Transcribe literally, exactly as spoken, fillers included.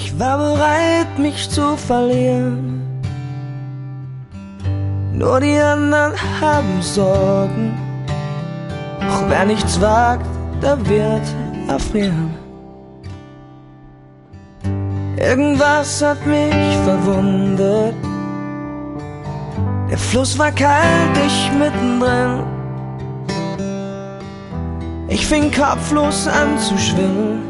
Ich war bereit, mich zu verlieren. Nur die anderen haben Sorgen. Doch wer nichts wagt, der wird erfrieren. Irgendwas hat mich verwundet. Der Fluss war kalt, ich mittendrin. Ich fing kopflos an zu schwimmen.